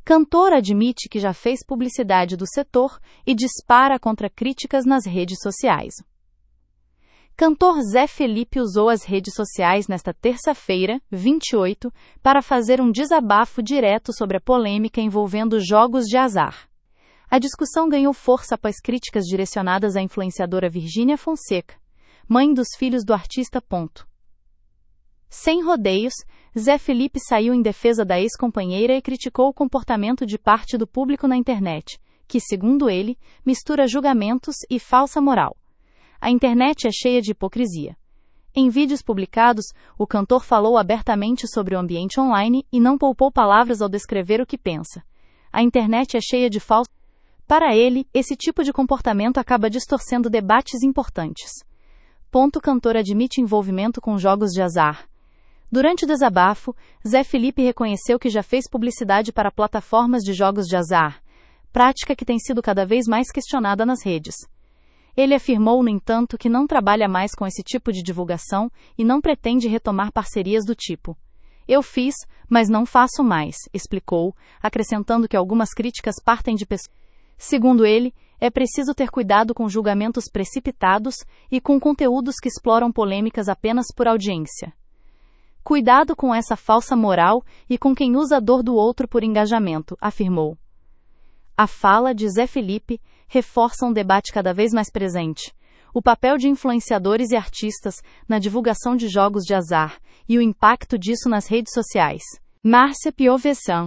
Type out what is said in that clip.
Cantor admite que já fez publicidade do setor e dispara contra críticas nas redes sociais. Cantor Zé Felipe usou as redes sociais nesta terça-feira, 28, para fazer um desabafo direto sobre a polêmica envolvendo jogos de azar. A discussão ganhou força após críticas direcionadas à influenciadora Virgínia Fonseca, mãe dos filhos do artista. Sem rodeios, Zé Felipe saiu em defesa da ex-companheira e criticou o comportamento de parte do público na internet, que, segundo ele, mistura julgamentos e falsa moral. A internet é cheia de hipocrisia. Em vídeos publicados, o cantor falou abertamente sobre o ambiente online e não poupou palavras ao descrever o que pensa. A internet é cheia de falsos. Para ele, esse tipo de comportamento acaba distorcendo debates importantes. O cantor admite envolvimento com jogos de azar. Durante o desabafo, Zé Felipe reconheceu que já fez publicidade para plataformas de jogos de azar, prática que tem sido cada vez mais questionada nas redes. Ele afirmou, no entanto, que não trabalha mais com esse tipo de divulgação e não pretende retomar parcerias do tipo. Eu fiz, mas não faço mais, explicou, acrescentando que algumas críticas partem de pessoas. Segundo ele, é preciso ter cuidado com julgamentos precipitados e com conteúdos que exploram polêmicas apenas por audiência. Cuidado com essa falsa moral e com quem usa a dor do outro por engajamento, afirmou. A fala de Zé Felipe reforça um debate cada vez mais presente: o papel de influenciadores e artistas na divulgação de jogos de azar e o impacto disso nas redes sociais. Márcia Piovesan.